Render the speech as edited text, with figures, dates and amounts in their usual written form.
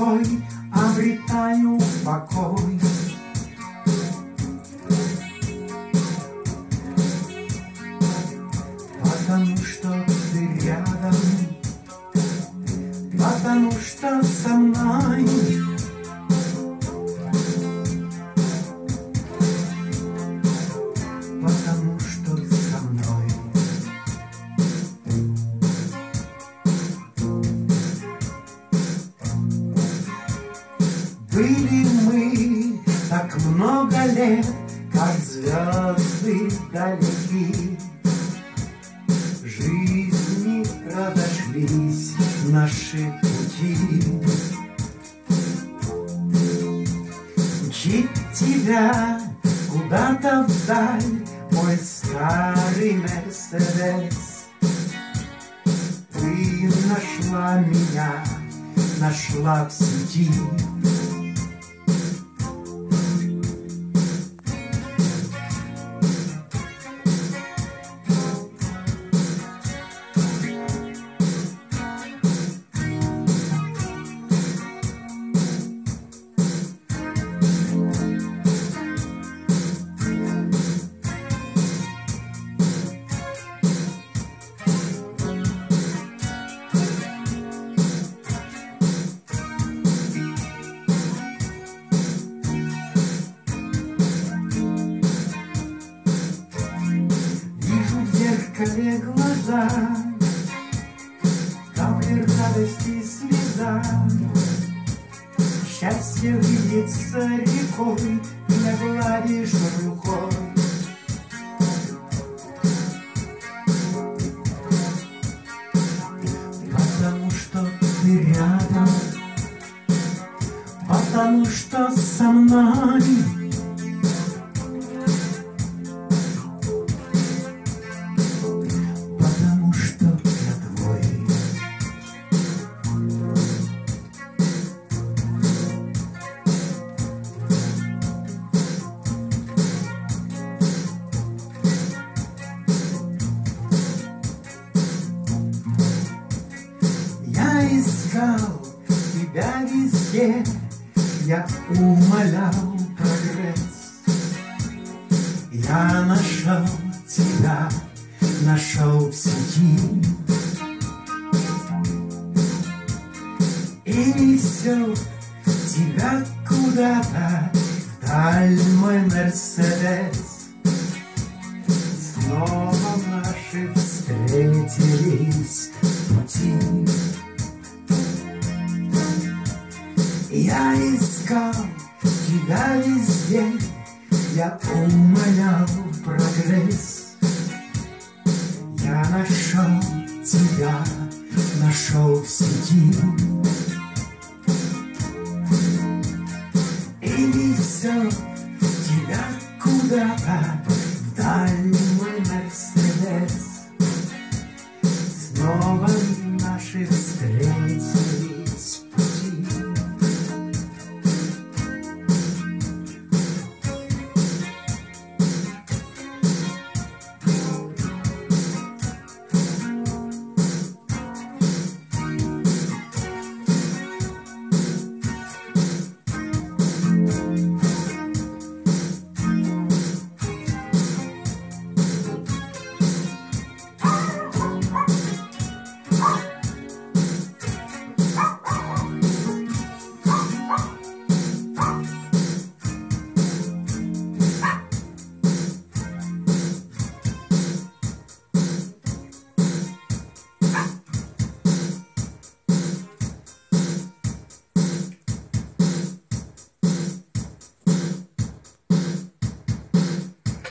тобой обретаю покой. Потому что ты рядом, потому что со мной. Потому что со мной. Были мы так много лет, как звезды далеки. В жизни разошлись наши пути. Мчит тебя куда-то вдаль мой старый Мерседес. Ты нашла меня, нашла в сети. Глаза, там лишь радости слеза. Счастье вьется рекой, меня гладишь рукой. Потому что ты рядом, потому что со мной. Искал тебя везде, я умолял прогресс. Я нашел тебя, нашел в сети. И несет тебя куда-то вдаль мой Мерседес. Снова наши встретились пути. Я искал тебя везде, я умолял прогресс. Я нашел тебя, нашел в сети. И несет тебя куда-то вдаль мой Мерседес. Снова наши встретились